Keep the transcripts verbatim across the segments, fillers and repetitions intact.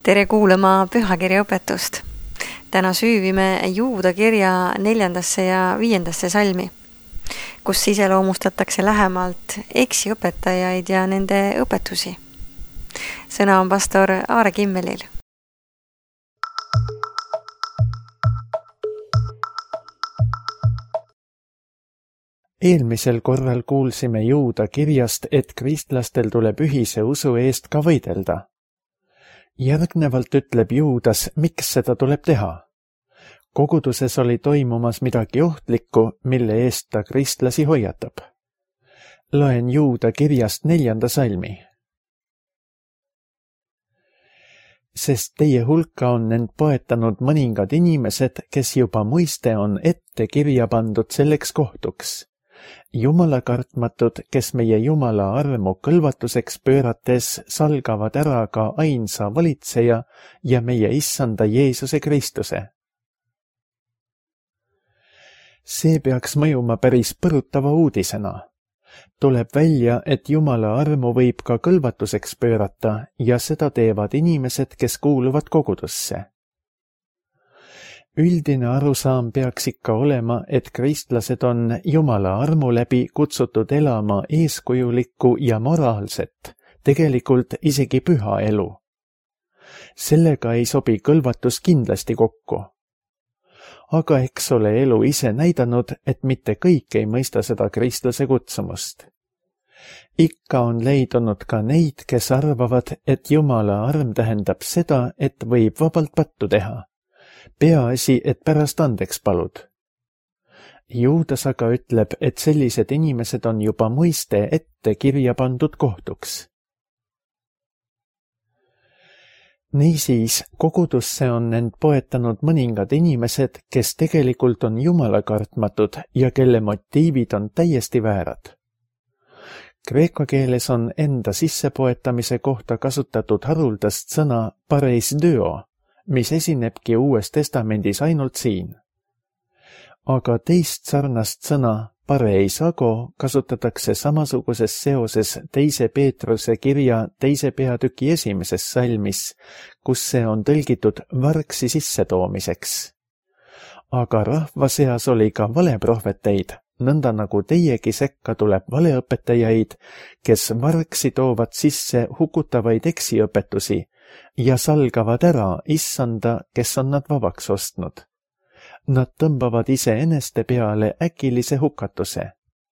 Tere kuulama pühakirja õpetust. Täna süüvime Juuda kirja neljandasse ja viiendasse salmi, kus iseloomustatakse lähemalt eksiõpetajaid ja nende õpetusi. Sõna on pastor Aare Kimmelil. Eelmisel korral kuulsime Juuda kirjast, et kristlastel tuleb ühise usu eest ka võidelda. Järgnevalt ütleb Juudas, miks seda tuleb teha. Koguduses oli toimumas midagi ohtlikku, mille eest ta kristlasi hoiatab. Loen Juuda kirjast neljanda salmi. Sest teie hulka on end poetanud mõningad inimesed, kes juba muiste on ette kirja pandud selleks kohtuks. Jumala kartmatud, kes meie Jumala armu kõlvatuseks pöörates salgavad ära ka ainsa valitseja ja meie issanda Jeesuse Kristuse. See peaks mõjuma päris põrutava uudisena. Tuleb välja, et Jumala armu võib ka kõlvatuseks pöörata ja seda teevad inimesed, kes kuuluvad kogudusse. Üldine arusaam peaks ikka olema, et kristlased on Jumala armu läbi kutsutud elama eeskujulikku ja moraalset, tegelikult isegi püha elu. Sellega ei sobi kõlvatus kindlasti kokku. Aga eks ole elu ise näidanud, et mitte kõik ei mõista seda kristlase kutsumust. Ikka on leidunud ka neid, kes arvavad, et Jumala arm tähendab seda, et võib vabalt pattu teha. Peaasi, et pärast andeks palud. Juudas aga ütleb, et sellised inimesed on juba muiste ette kirja pandud kohtuks. Niisiis, kogudusse on end poetanud mõningad inimesed, kes tegelikult on Jumala kartmatud ja kelle motiivid on täiesti väärad. Kreeka keeles on enda sissepoetamise kohta kasutatud haruldast sõna pareisdöo, mis esinebki Uues Testamendis ainult siin. Aga teist sarnast sõna pareisago kasutatakse samasuguses seoses teise Peetruse kirja teise peatüki esimeses salmis, kus see on tõlgitud vargsi sissetoomiseks. Aga rahva seas oli ka valeprohveteid, nõnda nagu teiegi sekka tuleb valeõpetajaid, kes vargsi toovad sisse hukutavaid eksiõpetusi ja salgavad ära issanda, kes on nad vabaks ostnud. Nad tõmbavad ise eneste peale äkilise hukatuse.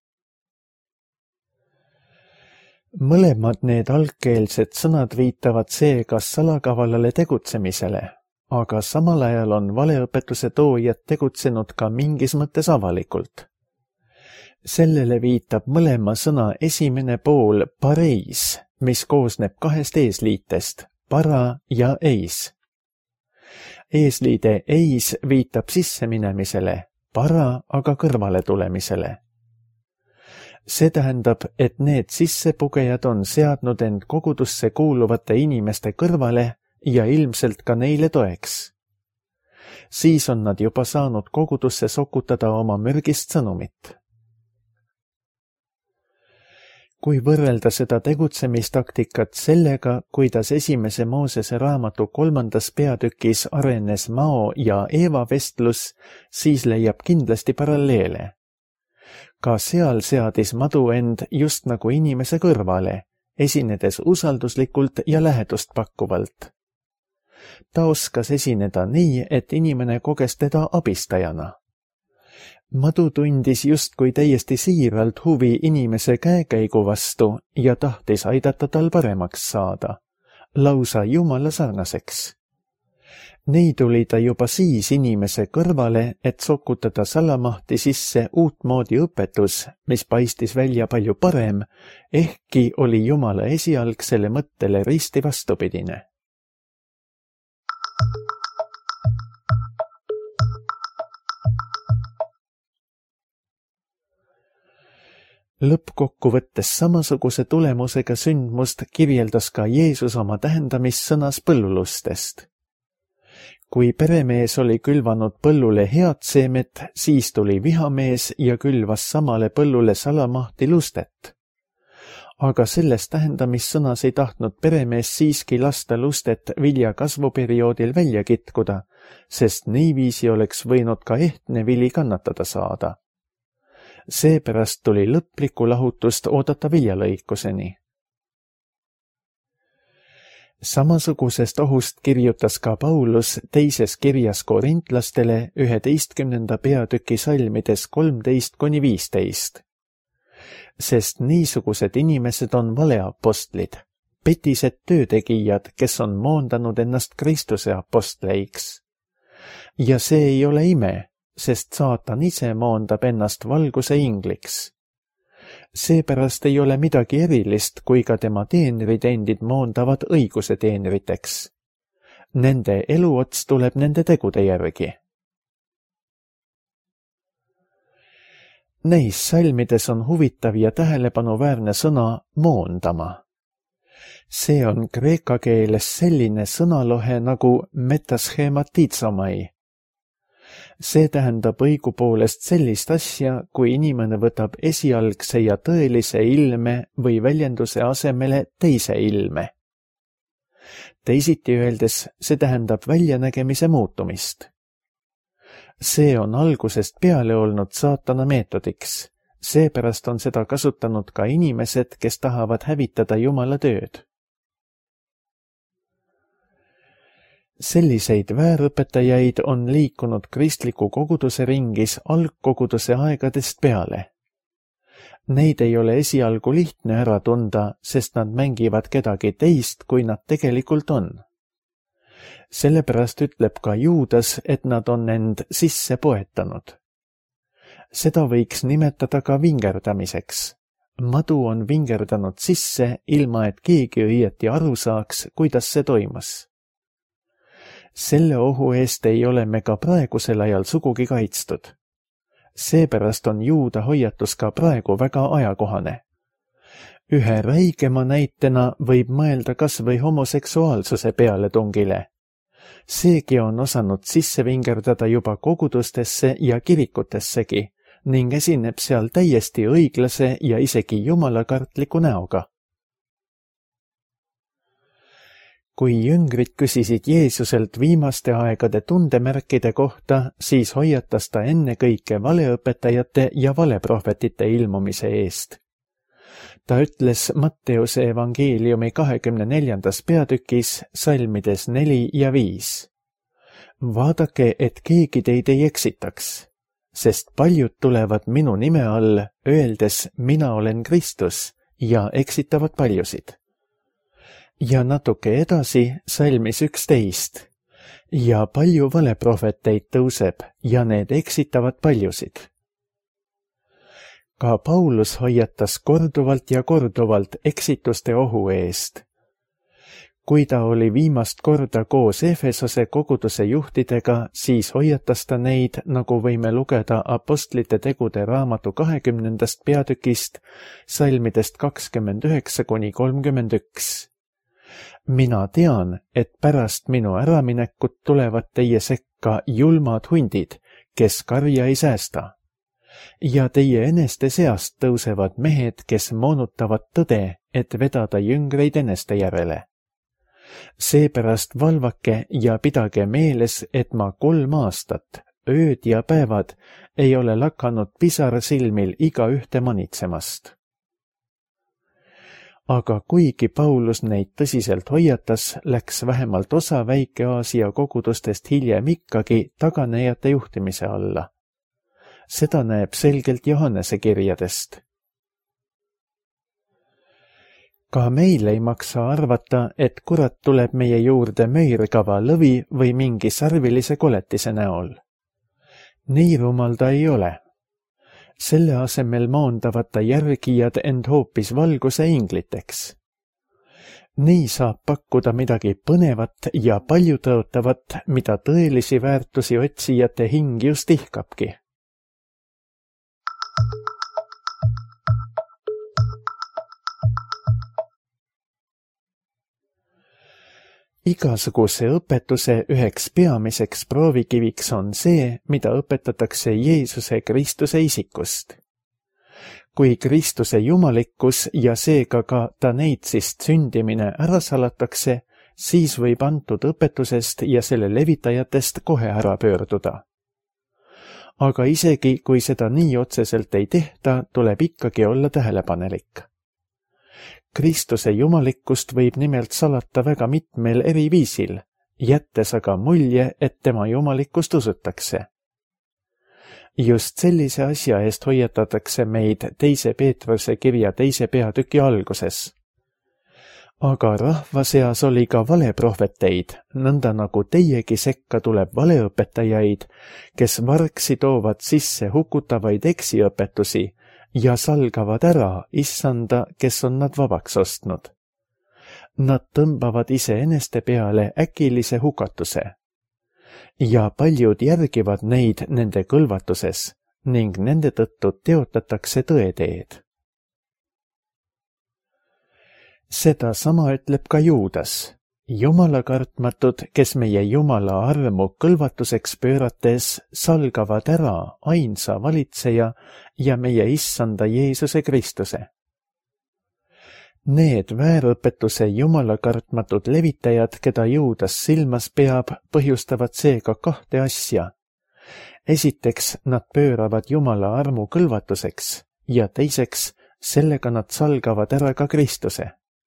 Mõlemad need algkeelsed sõnad viitavad seega salakavalale tegutsemisele, aga samal ajal on valeõpetuse toojad tegutsenud ka mingis mõttes avalikult. Sellele viitab mõlema sõna esimene pool pareis, mis koosneb kahest eesliitest, para ja eis. Eesliide eis viitab sisseminemisele, para aga kõrvale tulemisele. See tähendab, et need sissepugejad on seadnud end kogudusse kuuluvate inimeste kõrvale ja ilmselt ka neile toeks. Siis on nad juba saanud kogudusse sokutada oma mürgist sõnumit. Kui võrrelda seda tegutsemistaktikat sellega, kuidas esimese Moosese raamatu kolmandas peatükis arenes Mao ja Eeva vestlus, siis leiab kindlasti paralleele. Ka seal seadis madu end just nagu inimese kõrvale, esinedes usalduslikult ja lähedust pakkuvalt. Ta oskas esineda nii, et inimene koges teda abistajana. Madu tundis justkui täiesti siiralt huvi inimese käekäigu vastu ja tahtis aidata tal paremaks saada, lausa Jumala sarnaseks. Nii tuli ta juba siis inimese kõrvale, et sokutada salamahti sisse uutmoodi õpetus, mis paistis välja palju parem, ehkki oli Jumala esialgsele mõttele risti vastupidine. Lõppkokkuvõttes samasuguse tulemusega sündmust kirjeldas ka Jeesus oma tähendamissõnas põllulustest. Kui peremees oli külvanud põllule head seemet, siis tuli vihamees ja külvas samale põllule salamahti lustet. aga selles tähendamissõnas ei tahtnud peremees siiski lasta lustet vilja kasvuperioodil välja kitkuda, sest niiviisi oleks võinud ka ehtne vili kannatada saada. Seepärast tuli lõplikku lahutust oodata viljalõikuseni. Samasugusest ohust kirjutas ka Paulus teises kirjas korintlastele üheteistkümnenda peatüki salmides kolmteist kuni viisteist. Sest niisugused inimesed on valeapostlid, petised töötegijad, kes on moondanud ennast Kristuse apostleiks. Ja see ei ole ime, sest saatan ise moondab ennast valguse ingliks. Seepärast ei ole midagi erilist, kui ka tema teenrid endid moondavad õiguse teenriteks. Nende eluots tuleb nende tegude järgi. Neis salmides on huvitav ja tähelepanuväärne sõna moondama. See on kreeka keeles selline sõnalohe nagu metaschematizomai. See tähendab õigupoolest sellist asja, kui inimene võtab esialgse ja tõelise ilme või väljenduse asemele teise ilme. Teisiti öeldes, see tähendab väljanägemise muutumist. See on algusest peale olnud saatana meetodiks, seepärast on seda kasutanud ka inimesed, kes tahavad hävitada Jumala tööd. Selliseid väärõpetajaid on liikunud kristliku koguduse ringis algkoguduse aegadest peale. Neid ei ole esialgu lihtne ära tunda, sest nad mängivad kedagi teist, kui nad tegelikult on. Sellepärast ütleb ka Juudas, et nad on end sisse poetanud. Seda võiks nimetada ka vingerdamiseks. Madu on vingerdanud sisse, ilma et keegi õieti aru saaks, kuidas see toimus. Selle ohu eest ei ole me ka praegusel ajal sugugi kaitstud. Seepärast on Juuda hoiatus ka praegu väga ajakohane. Ühe räigema näitena võib mõelda kas või homoseksuaalsuse pealetungile. Seegi on osanud sisse vingerdada juba kogudustesse ja kirikutessegi ning esineb seal täiesti õiglase ja isegi jumalakartliku näoga. Kui jüngrid küsisid Jeesuselt viimaste aegade tundemärkide kohta, siis hoiatas ta ennekõike valeõpetajate ja valeprohvetite ilmumise eest. Ta ütles Matteuse evangeeliumi kahekümne neljandas peatükis salmides neli ja viis. Vaadake, et keegi teid ei eksitaks, sest paljud tulevad minu nime all, öeldes mina olen Kristus ja eksitavad paljusid. Ja natuke edasi salmis üksteist. Ja palju valeprohveteid tõuseb ja need eksitavad paljusid. Ka Paulus hoiatas korduvalt ja korduvalt eksituste ohu eest. Kui ta oli viimast korda koos Efesose koguduse juhtidega, siis hoiatas ta neid, nagu võime lugeda apostlite tegude raamatu kahekümnendast peatükist, salmidest kakskümmend üheksa kuni kolmkümmend üks. Mina tean, et pärast minu äraminekut tulevad teie sekka julmad hundid, kes karja ei säästa. Ja teie eneste seast tõusevad mehed, kes moonutavad tõde, et vedada jüngreid eneste järele. Seepärast valvake ja pidage meeles, et ma kolm aastat, ööd ja päevad, ei ole lakanud pisar silmil iga ühte manitsemast. Aga kuigi Paulus neid tõsiselt hoiatas, läks vähemalt osa Väike-Aasia kogudustest hiljem ikkagi taganejate juhtimise alla. Seda näeb selgelt Johannese kirjadest. Ka meil ei maksa arvata, et kurat tuleb meie juurde möirgava lõvi või mingi sarvilise koletise näol. Nii rumal ta ei ole. Selle asemel moondavad ta järgijad end hoopis valguse ingliteks. Nii saab pakkuda midagi põnevat ja paljutõotavat, mida tõelisi väärtusi otsijate hing just ihkabki. Igasuguse õpetuse üheks peamiseks proovikiviks on see, mida õpetatakse Jeesuse Kristuse isikust. kui Kristuse jumalikkus ja seega ka ta neitsist sündimine ära salatakse, siis võib antud õpetusest ja selle levitajatest kohe ära pöörduda. Aga isegi kui seda nii otseselt ei tehta, tuleb ikkagi olla tähelepanelik. Kristuse jumalikkust võib nimelt salata väga mitmel eri viisil, jättes aga mulje, et tema jumalikkust usutakse. Just sellise asja eest hoiatatakse meid teise Peetruse kirja teise peatüki alguses. Aga rahva seas oli ka valeprohveteid, nõnda nagu teiegi sekka tuleb valeõpetajaid, kes vargsi toovad sisse hukutavaid eksiõpetusi ja salgavad ära issanda, kes on nad vabaks ostnud. Nad tõmbavad iseeneste peale äkilise hukatuse. Ja paljud järgivad neid nende kõlvatuses ning nende tõttu teotatakse tõeteed. Seda sama ütleb ka Juudas, Jumala kartmatud, kes meie Jumala armu kõlvatuseks pöörates salgavad ära ainsa valitseja ja meie issanda Jeesuse Kristuse. Need väärõpetuse Jumala kartmatud levitajad, keda Juudas silmas peab, põhjustavad seega kahte asja. Esiteks, nad pööravad Jumala armu kõlvatuseks ja teiseks, sellega nad salgavad ära ka Kristuse.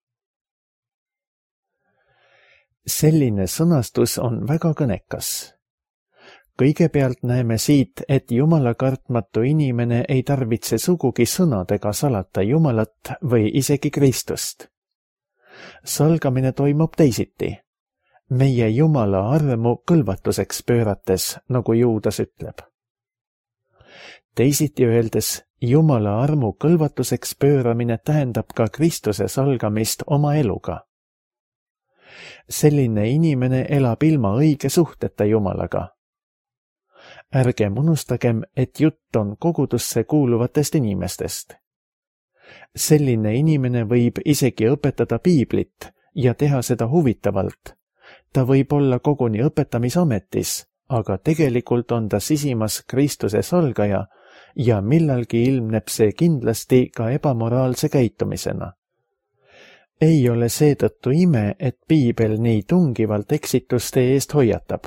Selline sõnastus on väga kõnekas. Kõigepealt näeme siit, et Jumala kartmatu inimene ei tarvitse sugugi sõnadega salata Jumalat või isegi Kristust. Salgamine toimub teisiti. Meie Jumala armu kõlvatuseks pöörates, nagu Juudas ütleb. Teisiti öeldes, Jumala armu kõlvatuseks pööramine tähendab ka Kristuse salgamist oma eluga. Selline inimene elab ilma õige suhteta Jumalaga. Ärgem unustagem, et jutt on kogudusse kuuluvatest inimestest. Selline inimene võib isegi õpetada piiblit ja teha seda huvitavalt. Ta võib olla koguni õpetamisametis, aga tegelikult on ta sisimas Kristuse salgaja ja millalgi ilmneb see kindlasti ka ebamoraalse käitumisena. Ei ole seetõttu ime, et piibel nii tungivalt eksituste eest hoiatab.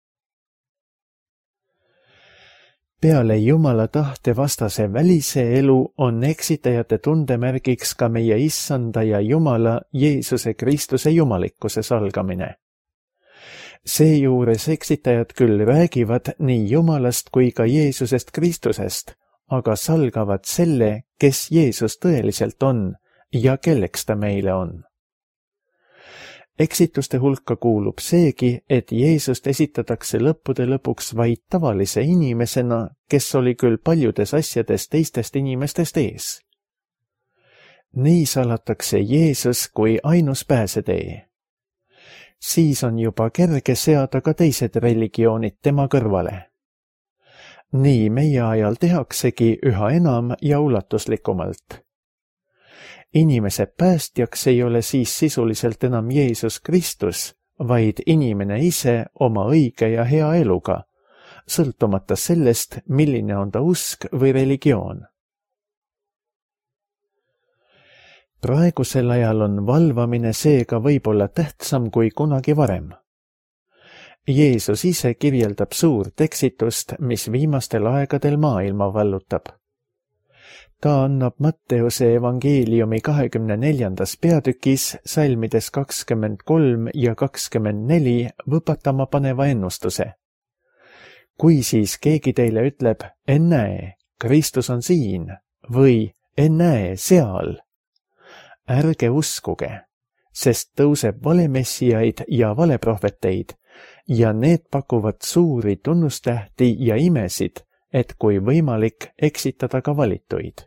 Peale Jumala tahte vastase välise elu on eksitajate tundemärgiks ka meie issanda ja Jumala Jeesuse Kristuse jumalikkuse salgamine. Seejuures eksitajad küll räägivad nii Jumalast kui ka Jeesusest Kristusest, aga salgavad selle, kes Jeesus tõeliselt on ja kelleks ta meile on. Eksituste hulka kuulub seegi, et Jeesust esitatakse lõppude lõpuks vaid tavalise inimesena, kes oli küll paljudes asjades teistest inimestest ees. Nii salatakse Jeesus kui ainus pääsetee. Siis on juba kerge seada ka teised religioonid tema kõrvale. Nii meie ajal tehaksegi üha enam ja ulatuslikumalt. Inimese päästjaks ei ole siis sisuliselt enam Jeesus Kristus, vaid inimene ise oma õige ja hea eluga, sõltumata sellest, milline on ta usk või religioon. Praegusel ajal on valvamine seega võib-olla tähtsam kui kunagi varem. Jeesus ise kirjeldab suurt eksitust, mis viimastel aegadel maailma vallutab. Ta annab Matteuse evangeeliumi kahekümne neljandas peatükis salmides kakskümmend kolm ja kakskümmend neli võpatama paneva ennustuse. Kui siis keegi teile ütleb, ennäe, Kristus on siin või ennäe seal, ärge uskuge, sest tõuseb valemessiaid ja valeprohveteid ja need pakuvad suuri tunnustähti ja imesid, et kui võimalik eksitada ka valituid.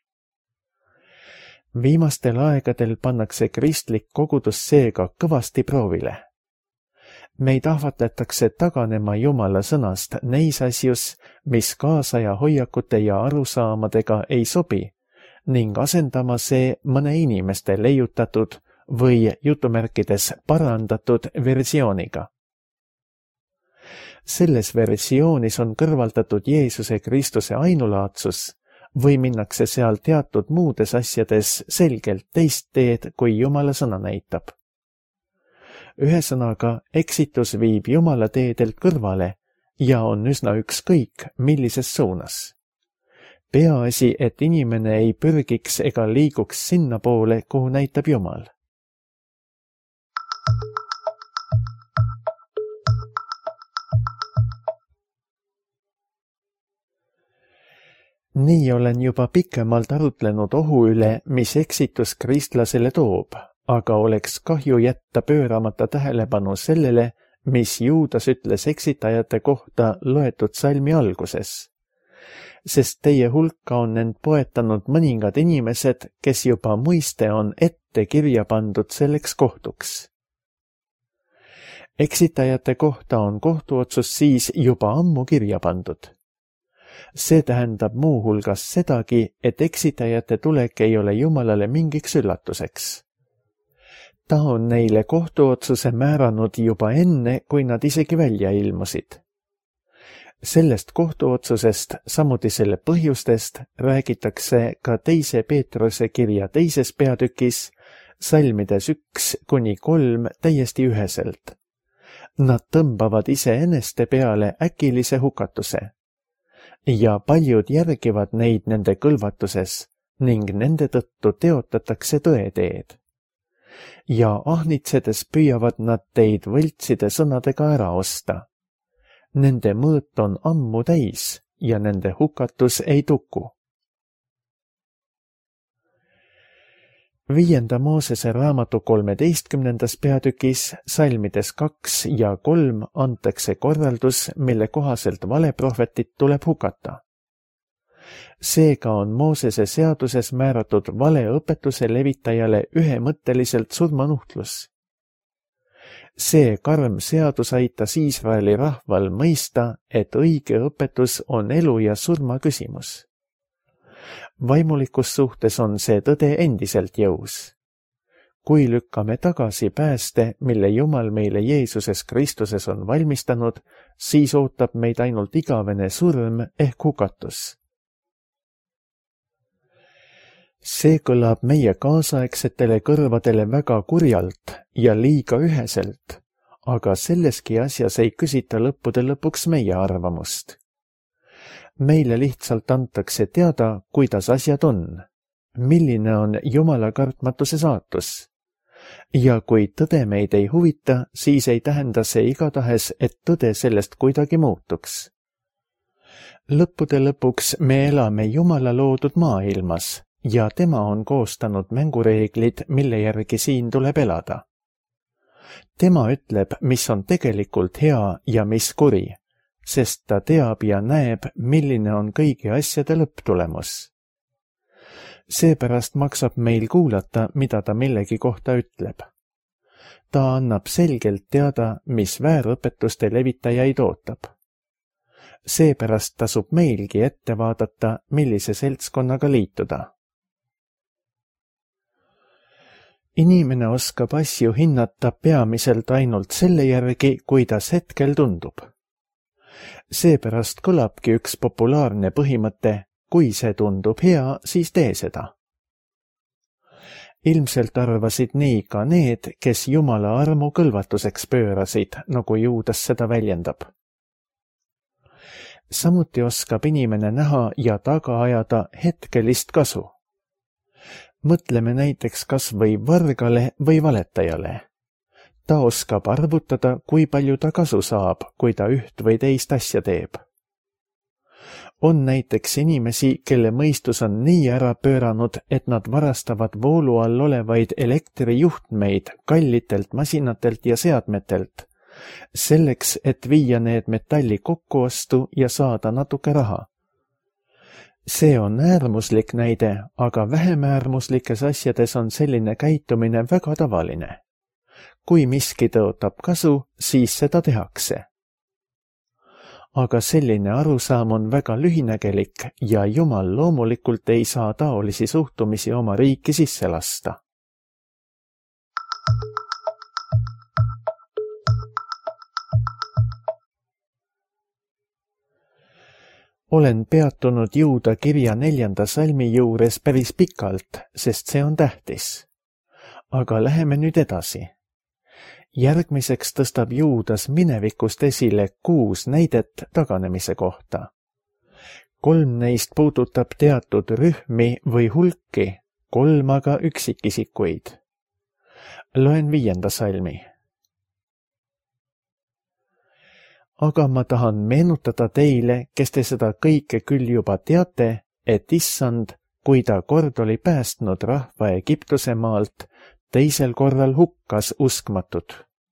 Viimastel aegadel pannakse kristlik kogudus seega kõvasti proovile. Meid ahvatletakse taganema Jumala sõnast neis asjus, mis kaasaja hoiakute ja arusaamadega ei sobi, ning asendama see mõne inimeste leiutatud või jutumärkides parandatud versiooniga. Selles versioonis on kõrvaldatud Jeesuse Kristuse ainulaadsus, või minnakse seal teatud muudes asjades selgelt teist teed, kui Jumala sõna näitab. Ühesõnaga, eksitus viib Jumala teedelt kõrvale ja on üsna ükskõik, millises suunas. Peaasi, et inimene ei pürgiks ega liiguks sinna poole, kuhu näitab Jumal. Nii olen juba pikemalt arutlenud ohu üle, mis eksitus kristlasele toob, aga oleks kahju jätta pööramata tähelepanu sellele, mis Juudas ütles eksitajate kohta loetud salmi alguses. Sest teie hulka on end poetanud mõningad inimesed, kes juba mõiste on ette kirja pandud selleks kohtuks. Eksitajate kohta on kohtuotsus siis juba ammu kirja pandud. See tähendab muu hulgas sedagi, et eksitajate tulek ei ole Jumalale mingiks üllatuseks. Ta on neile kohtuotsuse määranud juba enne, kui nad isegi välja ilmusid. Sellest kohtuotsusest, samuti selle põhjustest, räägitakse ka teise Peetruse kirja teises peatükis, salmides üks kuni kolm täiesti üheselt. Nad tõmbavad iseeneste peale äkilise hukatuse. Ja paljud järgivad neid nende kõlvatuses ning nende tõttu teotatakse tõeteed. Ja ahnitsedes püüavad nad teid võltside sõnadega ära osta. Nende mõõt on ammu täis ja nende hukatus ei tuku. Viienda Moosese raamatu kolmeteistkümnendas peatükis, salmides kaks ja kolm antakse korraldus, mille kohaselt valeprohvetit tuleb hukata. Seega on Moosese seaduses määratud valeõpetuse levitajale ühemõtteliselt surmanuhtlus. See karm seadus aitas Iisraeli rahval mõista, et õige õpetus on elu ja surma küsimus. Vaimulikus suhtes on see tõde endiselt jõus. Kui lükkame tagasi pääste, mille Jumal meile Jeesuses Kristuses on valmistanud, siis ootab meid ainult igavene surm ehk hukatus. See kõlab meie kaasaegsetele kõrvadele väga kurjalt ja liiga üheselt, aga selleski asjas ei küsita lõppude lõpuks meie arvamust. Meile lihtsalt antakse teada, kuidas asjad on, milline on Jumala kartmatuse saatus. Ja kui tõde meid ei huvita, siis ei tähenda see igatahes, et tõde sellest kuidagi muutuks. Lõppude lõpuks me elame Jumala loodud maailmas ja tema on koostanud mängureeglid, mille järgi siin tuleb elada. Tema ütleb, mis on tegelikult hea ja mis kuri, sest ta teab ja näeb, milline on kõigi asjade lõpptulemus. Seepärast maksab meil kuulata, mida ta millegi kohta ütleb. Ta annab selgelt teada, mis väärõpetuste levitajaid ootab. Seepärast tasub meilgi ette vaadata, millise seltskonnaga liituda. Inimene oskab asju hinnata peamiselt ainult selle järgi, kuidas hetkel tundub. Seepärast kõlabki üks populaarne põhimõte, kui see tundub hea, siis tee seda. Ilmselt arvasid nii ka need, kes Jumala armu kõlvatuseks pöörasid, nagu Juudas seda väljendab. Samuti oskab inimene näha ja taga ajada hetkelist kasu. Mõtleme näiteks kas või vargale või valetajale. Ta oskab arvutada, kui palju ta kasu saab, kui ta üht või teist asja teeb. On näiteks inimesi, kelle mõistus on nii ära pööranud, et nad varastavad voolu all olevaid elektrijuhtmeid kallitelt masinatelt ja seadmetelt, selleks, et viia need metalli kokkuostu ja saada natuke raha. See on äärmuslik näide, aga vähem äärmuslikes asjades on selline käitumine väga tavaline. Kui miski tõotab kasu, siis seda tehakse. Aga selline arusaam on väga lühinägelik ja Jumal loomulikult ei saa taolisi suhtumisi oma riiki sisse lasta. olen peatunud Juuda kirja neljanda salmi juures päris pikalt, sest see on tähtis. Aga läheme nüüd edasi. Järgmiseks tõstab Juudas minevikust esile kuus näidet taganemise kohta. Kolm neist puudutab teatud rühmi või hulki, kolm aga üksikisikuid. Loen viienda salmi. Aga ma tahan meenutada teile, kes te seda kõike küll juba teate, et issand, kui ta kord oli päästnud rahva Egiptuse maalt, teisel korral hukkas uskmatud.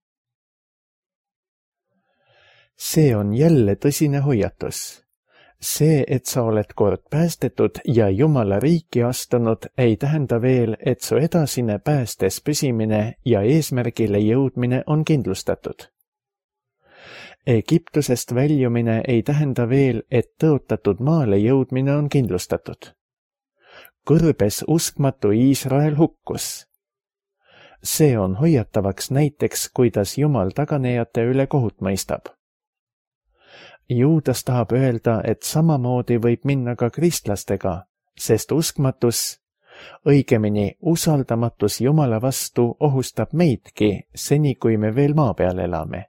See on jälle tõsine hoiatus. See, et sa oled kord päästetud ja Jumala riiki astunud, ei tähenda veel, et su edasine päästes püsimine ja eesmärgile jõudmine on kindlustatud. Egiptusest väljumine ei tähenda veel, et tõotatud maale jõudmine on kindlustatud. Kõrbes uskmatu Iisrael hukkus. See on hoiatavaks näiteks, kuidas Jumal taganejate üle kohut mõistab. Juudas tahab öelda, et samamoodi võib minna ka kristlastega, sest uskmatus, õigemini usaldamatus Jumala vastu ohustab meidki, seni kui me veel maa peal elame.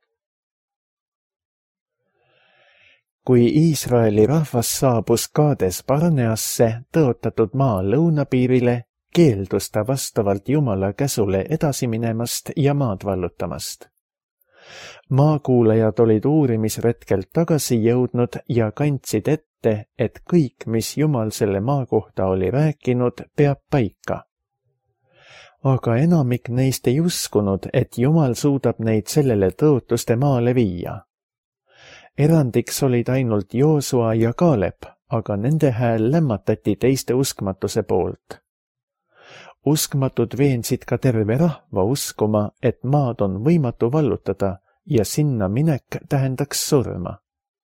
Kui Iisraeli rahvas saabus Kaades Barneasse tõotatud maa lõunapiirile, keeldus ta vastavalt Jumala käsule edasi minemast ja maad vallutamast. Maakuulajad olid uurimisretkelt tagasi jõudnud ja kandsid ette, et kõik, mis Jumal selle maa kohta oli rääkinud, peab paika. Aga enamik neist ei uskunud, et Jumal suudab neid sellele tõotuste maale viia. Erandiks olid ainult Joosua ja Kaalep, aga nende hääl lämmatati teiste uskmatuse poolt. Uskmatud veensid ka terve rahva uskuma, et maad on võimatu vallutada ja sinna minek tähendaks surma.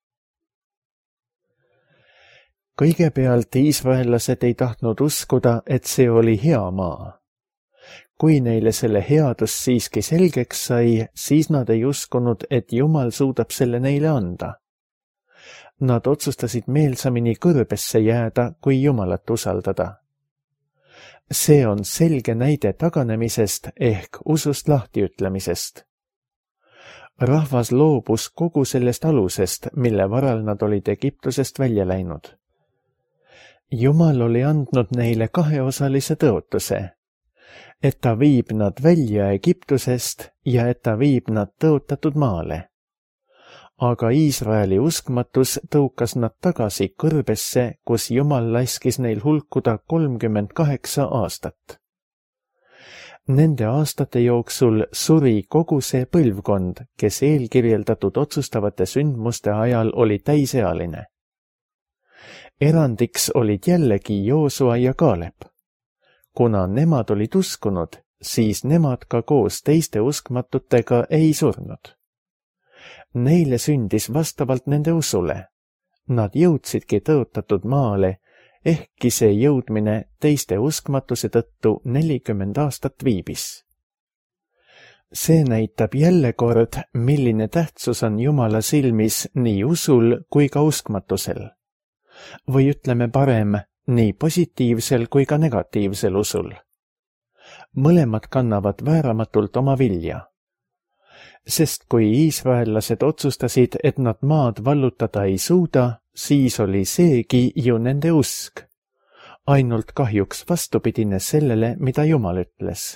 Kõigepealt iisraellased ei tahtnud uskuda, et see oli hea maa. Kui neile selle headus siiski selgeks sai, siis nad ei uskunud, et Jumal suudab selle neile anda. Nad otsustasid meelsamini kõrbesse jääda, kui Jumalat usaldada. See on selge näide taganemisest ehk usust lahtiütlemisest. Rahvas loobus kogu sellest alusest, mille varal nad olid Egiptusest välja läinud. Jumal oli andnud neile kaheosalise tõotuse, et ta viib nad välja Egiptusest ja et ta viib nad tõotatud maale. Aga Iisraeli uskmatus tõukas nad tagasi kõrbesse, kus Jumal laskis neil hulkuda kolmkümmend kaheksa aastat. Nende aastate jooksul suri kogu see põlvkond, kes eelkirjeldatud otsustavate sündmuste ajal oli täisealine. Erandiks olid jällegi Joosua ja Kaalep. Kuna nemad olid uskunud, siis nemad ka koos teiste uskmatutega ei surnud. Neile sündis vastavalt nende usule. Nad jõudsidki tõotatud maale, ehkki see jõudmine teiste uskmatuse tõttu nelikümmend aastat viibis. See näitab jälle kord, milline tähtsus on Jumala silmis nii usul kui ka uskmatusel. Või ütleme parem, nii positiivsel kui ka negatiivsel usul. Mõlemad kannavad vääramatult oma vilja. Sest kui iisraellased otsustasid, et nad maad vallutada ei suuda, siis oli seegi ju nende usk. Ainult kahjuks vastupidine sellele, mida Jumal ütles.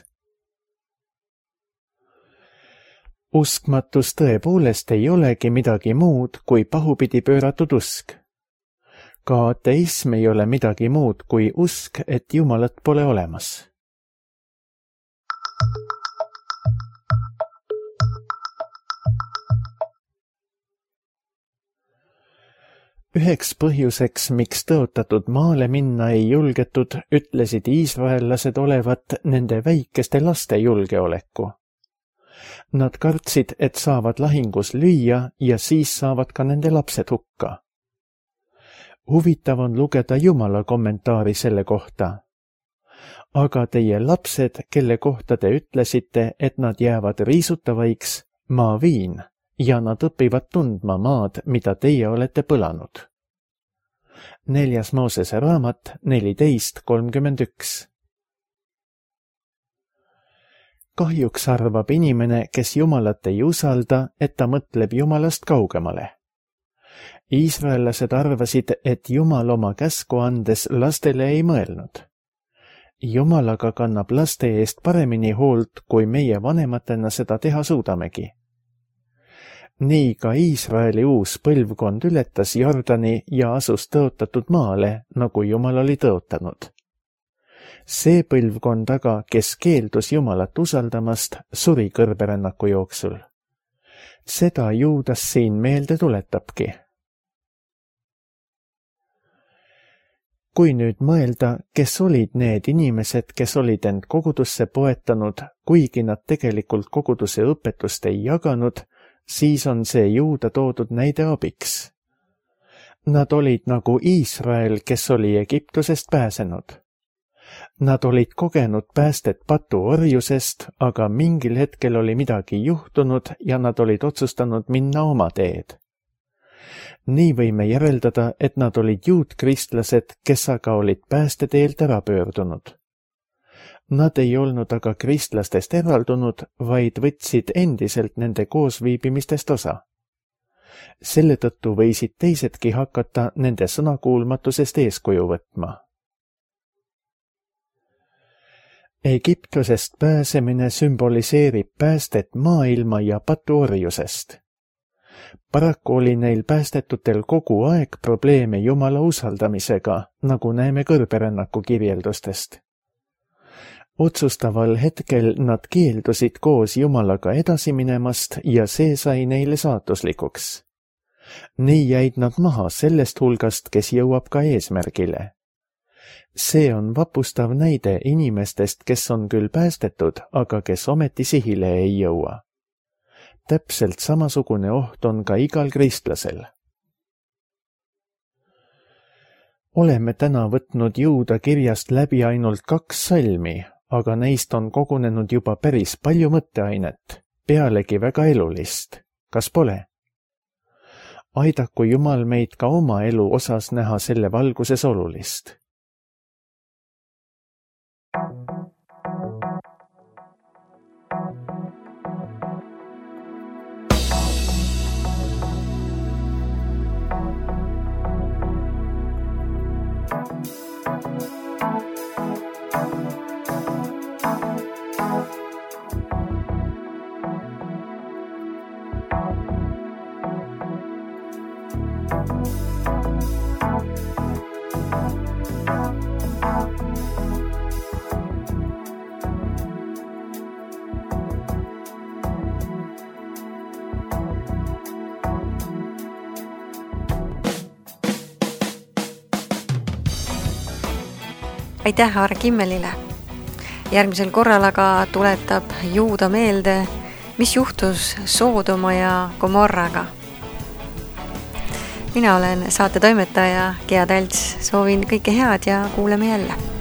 Uskmatus tõepoolest ei olegi midagi muud kui pahupidi pööratud usk. Ka ateism ei ole midagi muud kui usk, et Jumalat pole olemas. Üheks põhjuseks, miks tõotatud maale minna ei julgetud, ütlesid iisraellased olevat nende väikeste laste julgeoleku. Nad kartsid, et saavad lahingus lüüa ja siis saavad ka nende lapsed hukka. Huvitav on lugeda Jumala kommentaari selle kohta. Aga teie lapsed, kelle kohta te ütlesite, et nad jäävad riisutavaiks, ma viin, ja nad õpivad tundma maad, mida teie olete põlanud. neljas Moosese raamat neliteist kolmkümmend üks. Kahjuks arvab inimene, kes Jumalat ei usalda, et ta mõtleb Jumalast kaugemale. Iisraellased arvasid, et Jumal oma käsku andes lastele ei mõelnud. Jumal aga kannab laste eest paremini hoolt, kui meie vanematena seda teha suudamegi. Nii ka Iisraeli uus põlvkond ületas Jordani ja asus tõotatud maale, nagu Jumal oli tõotanud. See põlvkond aga, kes keeldus Jumalat usaldamast, suri kõrberännaku jooksul. Seda Juudas siin meelde tuletabki. Kui nüüd mõelda, kes olid need inimesed, kes olid end kogudusse poetanud, kuigi nad tegelikult koguduse õpetust ei jaganud, siis on see Juuda toodud näide abiks. Nad olid nagu Iisrael, kes oli Egiptusest pääsenud. Nad olid kogenud päästet patuorjusest, aga mingil hetkel oli midagi juhtunud ja nad olid otsustanud minna oma teed. Nii võime järeldada, et nad olid juutkristlased, kes aga olid päästeteelt ära pöördunud. Nad ei olnud aga kristlastest eraldunud, vaid võtsid endiselt nende koosviibimistest osa. Selle tõttu võisid teisedki hakata nende sõnakuulmatusest eeskuju võtma. Egiptusest pääsemine sümboliseerib päästet maailma ja patuorjusest. Paraku oli neil päästetutel kogu aeg probleeme Jumala usaldamisega, nagu näeme kõrberännaku kirjeldustest. Otsustaval hetkel nad keeldusid koos Jumalaga edasi minemast ja see sai neile saatuslikuks. Nii jäid nad maha sellest hulgast, kes jõuab ka eesmärgile. See on vapustav näide inimestest, kes on küll päästetud, aga kes ometi sihile ei jõua. Täpselt samasugune oht on ka igal kristlasel. Oleme täna võtnud Juuda kirjast läbi ainult kaks salmi, aga neist on kogunenud juba päris palju mõtteainet, pealegi väga elulist. Kas pole? Aidaku Jumal meid ka oma elu osas näha selle valguses olulist. Aitäh Aare Kimmelile. Järgmisel korral aga tuletab Juuda meelde, mis juhtus Soodoma ja Gomorraga. Mina olen saate toimetaja Gea Talts, soovin kõike head ja kuuleme jälle.